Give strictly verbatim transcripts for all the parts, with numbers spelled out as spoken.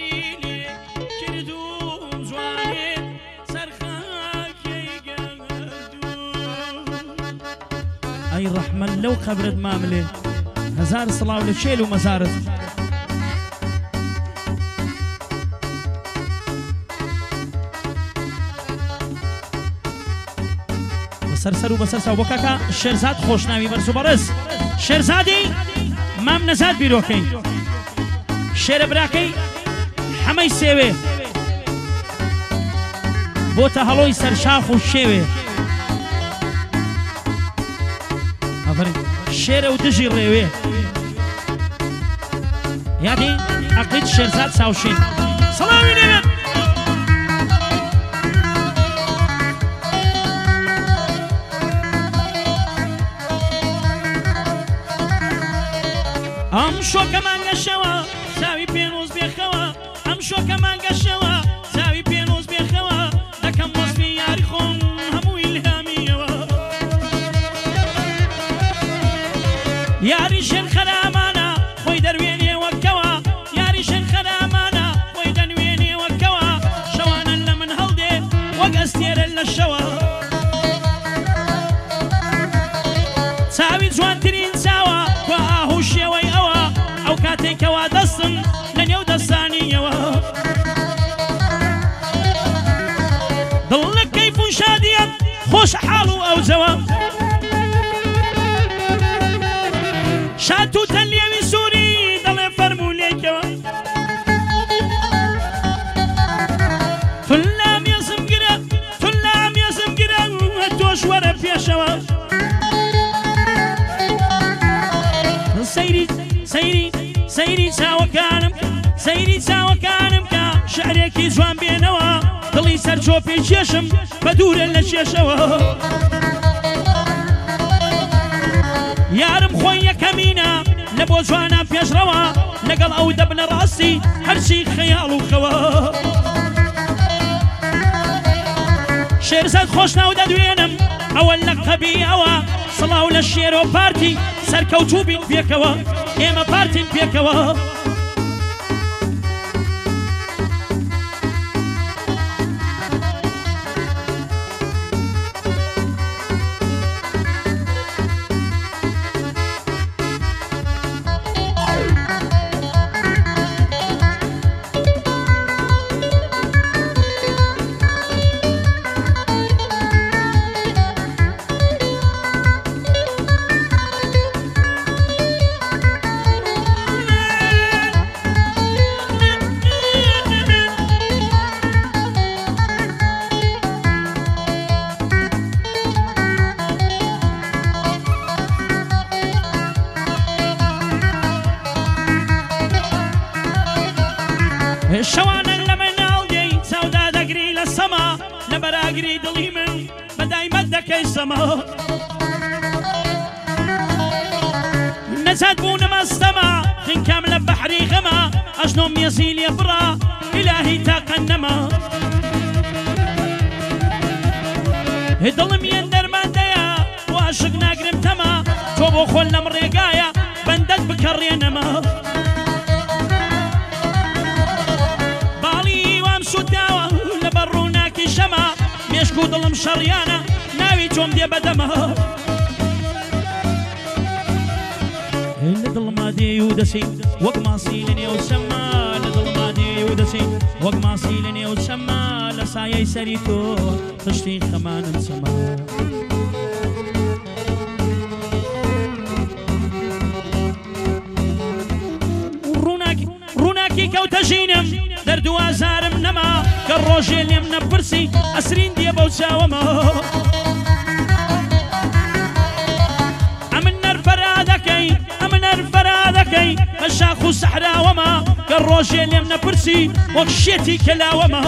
ئەی ڕەحمەت لەو قەبرت ماملێ هەزار سڵاو لە چێل و مەزارت بەسەر و بەسەر ساو بۆ کاکە شێرزاد خۆشناوی بەرز و بەڕز شێرزادی مام نەزاد بیرۆکەی شێرە براکەی حەمەی سێوێ بۆتە هەڵۆی سەرشاخ و شێوێ شێرە و دژی ڕێوێ یادی عەقیت شێرزاد ساوشین سەڵاوی لێبێت ئەم شۆکەمان گەشەوە چاوی پێنووز بێخەوە ئەم شۆکەمان گەشەوە چاوی پێنووز بێخەوە دەکەم وەسفی یاری خۆم هەمووی لهامیەوە یاری شێن خەرامانە خۆی دەروێنێوەکەوە یاری شێن خەرامانە خۆی دەنوێنێوەکەوە شەوانە لە من هەڵدێ وەک ئەستێرە لە شەوە چاوی جوانترین چاوە بە ئاهوو شێوەی ئەوە ئەو کاتێکەوە دەستم لە نێو دەستانیەوە دڵ لە کەیف و شادیەت خۆش حاڵ و ئەوجەوە شات و تەلێوی سووری دەڵێ فەرموولێکەوە تون لام یەزم گرە تون لام یەزم گرە تۆش وەرە پێشەوە سەیری سەیری سەیری چاوەکانم سەیری چاوەکانم کە شعرێکی جوان بێنەوە دڵی سەرچۆپی کێشم بە دوورە لە کێشەوە یارم خۆی یەکەمینە لە بۆ جوانە پێشڕەوە لەگەڵ ئەو دەبنە ڕاستی هەرچی خەیاڵ و خەوە شێرزاد خۆشناو دەدوێنم ئەوە لە قەبی ئەوە سڵاو لە شێرۆ پارتی سەرکەوتوو بین پێکەوە ئێمە پارتین پێکەوە شەوانە لە مناڵدەی چاودا دەگری لە سەما لە بەراگری دڵی من بەدایمەت دەکەی سەما نەجات بوو نەمەستەما خینکام لە بەحری غەما ئەژنۆم مێزی لێ بڕا ئیلاهی تاقە نەما دڵم یەن دەرماندەیە و عاشق ناگرم تەما تۆ بۆ خۆل لەم ڕێگایە بەندەت بکەڕێنەما مێشک و دڵم شەڕیانە ناوی تۆم دێ بەدەمە لە دڵما دێ و دەسەی وەک ماسی لە نێو چەمە لە دڵما دێ و دەسەی وەک ماسی لە نێو چەمە لە سایەی سەری تۆ تشتی خەمانم چەمە ڕووناکی کەوتە ژینم دەردوازارم نەما کە ڕۆژێ لێم نەپرسی ئەسرین دێ بەو چاوەمە ئەمن نەرفەرا دەکەی ئەمن نەرفەرا دەکەی بە شاخ و سەحراوەمە کە ڕۆژێ لێم نەپرسی وەک شێتی کەلاوەمە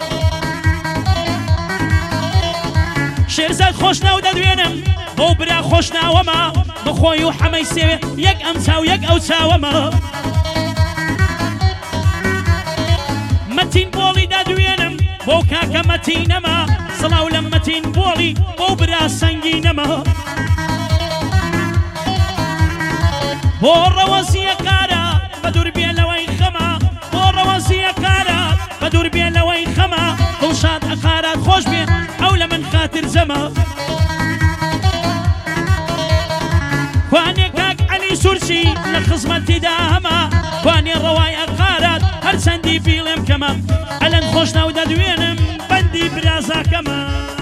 شێرزاد خۆشناو دەدوێنم بۆ برا خۆشناوەمە بخۆی و حەمەی سێوێ یەک ئەم چاو یەک ئەو چاوەمە مەتین بۆڵی دەدوێنم بۆ کاکە مەتینەمە سڵاو لە مەتین بۆڵی بۆ برا سەنگینەمە بۆ ڕەوەزیە کارە بە دوور بێ لەوەی خەمە بۆ ڕەوەزیە کارە زاتر زەما کوانێ کاک عەلی سورسی لە خزمەتیدا هەما کوانێ ڕەوای ئەقارات هەرچەندی بیڵێم کەمە ئەلەن خۆش ناو دەدوێنم بەندی برازاکەمە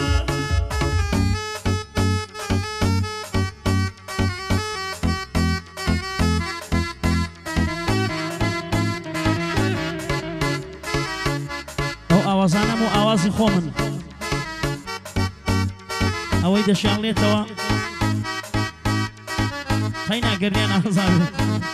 ئەو ئاوازانەم و ئاوازی خۆمن ئەوەی دەشیان لێتەوە خەی ناگەریان ئازابێت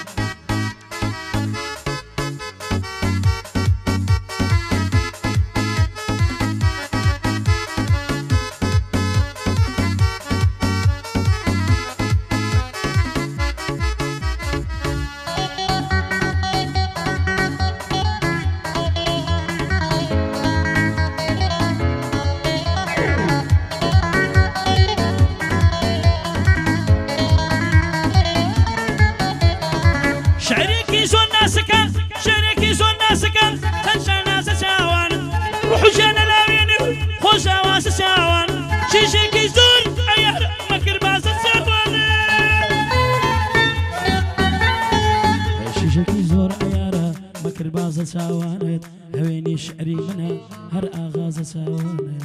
شعرێکی زۆر ناسەکە شعرێکی زۆر ناسەکە تەنشان ناسە چاوان ڕوحژانە لاوێنێ خۆش ئاواسە چاوان شیشێکی زۆر ئەیار مەکرد بازە چاوانە شیشێکی زۆر ئەیارە مەکرد بازە چاوانێت هەوێنی شعری منە هەر ئاغازە چاوانێت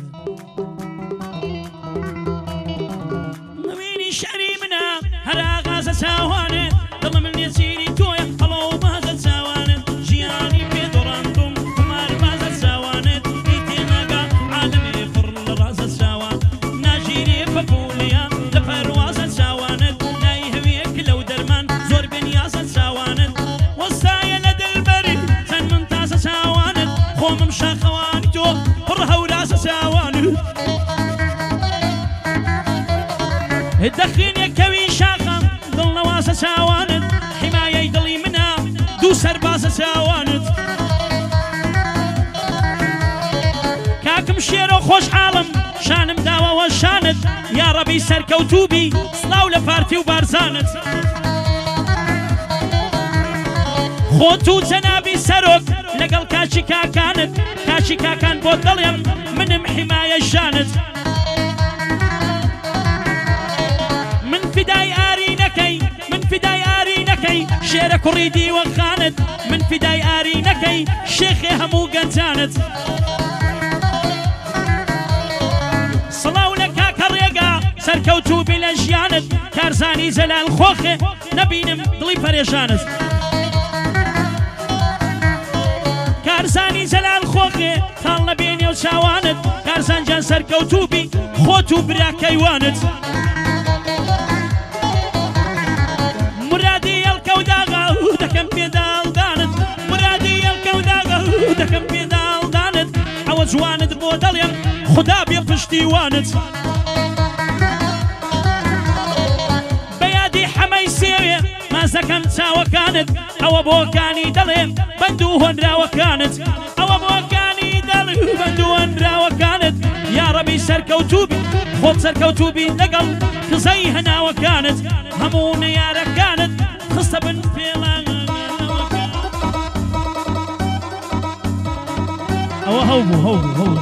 هەوێنی شعری منە هەر ئاغازە چاوانێت دڵم من نێچیری تۆیە هەڵۆ بازە چاوانێت ژیانی پێدۆڕاندوم قمار بازە چاوانێت هی تێناگا عالەمێ پڕ لە ڕازە چاوان ناژیرێ بەپوڵیا لە پەروازە چاوانێت نای هەوێک لەو دەرمان زۆر بێنیازە چاوانێت وەستایە لە دڵبەری چەند من تازە چاوانێت خۆمم شاخەوانی تۆ پڕ هەورازە چاوانێت دەخینێکەوی شاخەم دڵ نەوازە چاوانت حیمایەی دڵی منە دوو سەربازە چاوانت کاکم شێرە خۆشحاڵم شانم داوەوە شانت یا ڕەبی سەرکەوتوبی سڵاو لە پارتی و بارزانت خۆت و جەنابی سەرۆک لەگەڵ کاچی کاکانت کاچی کاکان بۆ دڵێم منم حیمایە ژانت فدای ئارینەکەی من فدای ئارینەکەی شێرە کوڕی دیوەخانت من فدای ئارینەکەی شێخێ هەموو گەنجانت سڵاو لە کاکە ڕێگا سەرکەوتوبی لە ژیانت کارزانی جەلال خۆخێ نەبینم دڵی پەرێشانت کارزانی جەلال خۆخێ تاڵ نەبێنێ و چاوانت کارزانجان سەرکەوتوبی خۆت و براکەیوانت مرادی ئەڵکەوداغا دەکەم پێداڵدانت مرادی ئەڵکەوداغا دەکەم پێداڵدانت ئەوە جوانت بۆ دەڵێم خدا بێ پشتیوانت بەیادی حەمەی سێوێ مازەکەم چاوەکانت ئەوە بۆکانی دەڵێم بەند و هۆنراوەکانت ئەوە بۆکانی دەڵێ بەند و هۆنراوەکانت یا ڕەبی سەرکەوتوبی خۆت سەرکەوتوبی لەگەڵ قزەی هەناوەکانت هەموو نەیارەکانت خستە بن پێڵان ئەوە هەو بوو هەو بوو هەو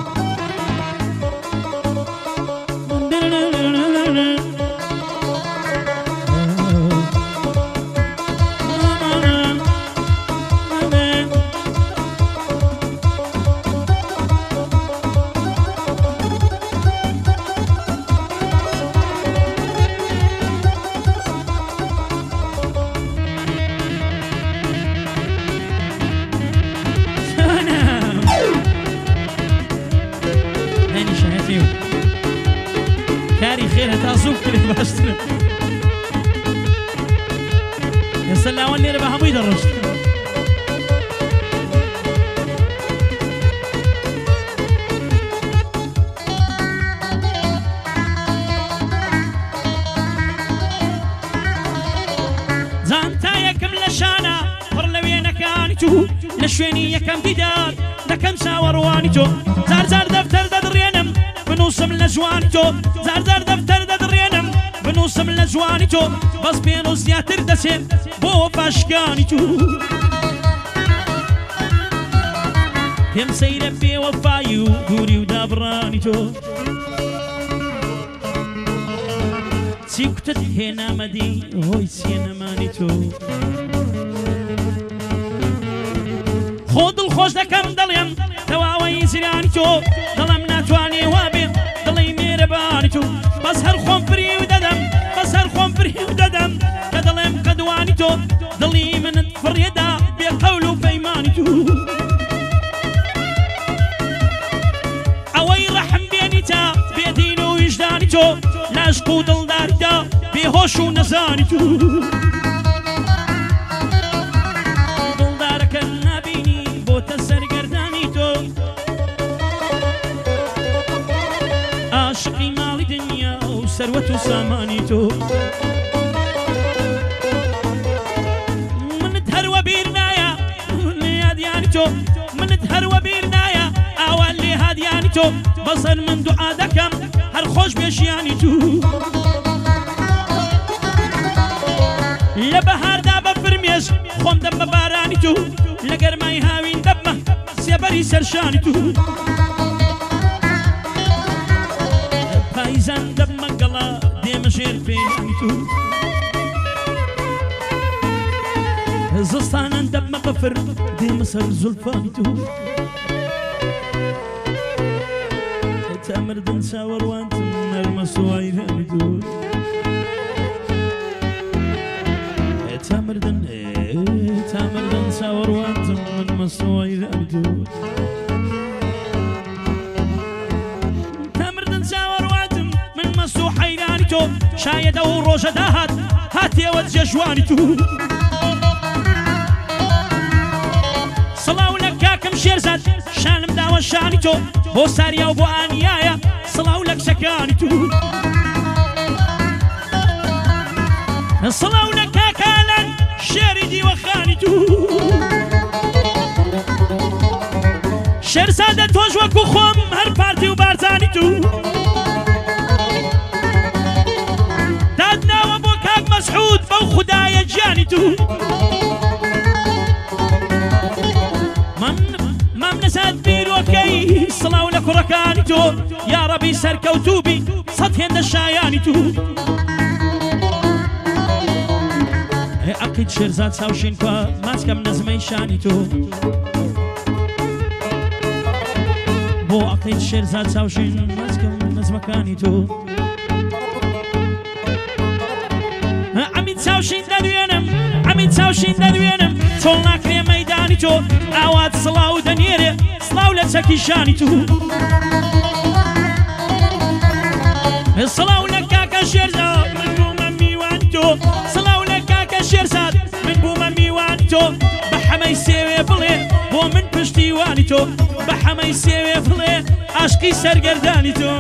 کاری خێر هەتا زوو کرێ باشترە ئێستا لاوان لێرە بە هەمووی دەڕۆشت جانتا یەکم لە شانە پڕ لە وێنەکانی تو لە شوێنی یەکەم دیدار دەکەم چاوەڕوانی تۆ جار جار دەفتەر دەدڕێنم بنووسم لە جوانی تۆ جار جار دەفتەر دەدڕێنم بنووسم لە جوانی تۆ بەس پێن و زیاتر دەچێن بۆ پاشکانی تو پێم سەیرە بێوەفایی و دووری و دابڕانی تۆ چی کوتت هێنامەدی هۆی سێنەمانی تۆ خۆ دڵخۆش دەکەم دەڵێم تەواوەی زیرانی تۆ دڵم ناتوانێ وابێ دڵی مێرەبانی تۆ بەس هەر خۆم فری و دەدەم بەس هەر خۆم فری و دەدەم کە دەڵێم کە دوانی تۆ دڵی منت فڕێدا بێ قەول و پەیمانی تۆ ئەوەی ڕەحم بێنیتە بێدین و ویژدانی تۆ لاشق و دڵداریدا بێهۆش و نەزانی تۆ دڵدارەکە نابینی بۆتە سەرگەردانی تۆ عاشقی ماڵی دنیا و سەروەت و سامانی تۆ منت هەروە بیر نایە لێ یادیانی تۆ منت هەروە بیر نایە ئاوان لێ هادیانی تۆ بەسەر من دوعا دەکەم هەر خۆش بێژیانی تو لە بەهاردا بە فرمێش خۆم دەم بە بارانی تو لە گەرمای هاوین دەبمە سێبەری سەرشانی تو پایزان دەبمە گەڵا دێمە ژێر پێیانی تو زستانان دەبمە بەفر دێمە سەر زولفانی تو تامردن چاوەڕوانتم نەرمە سوایرانی تو تامردن تامردن چاوەڕوانتم نەرمە سوایرانی تو تامردن چاوەڕوانتم من مەسوو حەیرانی تۆ شایەدە و ڕۆژە داهات هاتێوە جێژوانی تو سڵاو لە کاکەم شێرزاد شانم داوە شانی تۆ بۆ ساریا و بۆ ئانیایە سڵاو لە کچەکانی تو سڵاو لە کاکالان شێری دیوەخانی تو شێرزادە تۆش وەکو خۆم هەر پارتی و بارزانی تو دادناوە بۆ کاک مەسعود بەو خودایە گیانی تو مام نەسات بیرۆکەی سڵاو لە کوڕەکانی تۆ یاڕەبی سەرکەوتوبی سەد هێندە شایانی تو عەقید شێرزاد چاوشین کوا ماچکەم نەزمەی شانی تۆ بۆ عەقید شێرزاد چاوشین ماچکەم نەزمەکانی تۆ ئەمید چاوشین دەدوێنم ئەمید چاوشین دەدوێنم چۆڵ ناکرێ مەیدانی تۆ ئاوات سڵاو دەنێرێ سڵاو لە چەکی شانی تو سڵاو لە کاکە شێرزاد من بوومە میوانی تۆ سڵاو لە کاکە شێرزاد من بوومە میوانی تۆ بە حەمەی سێوێ بڵێ بۆ من پشتیوانی تۆ بە حەمەی سێوێ بڵێ عاشقی سەرگەردانی تۆ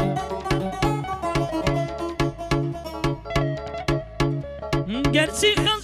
گەرچی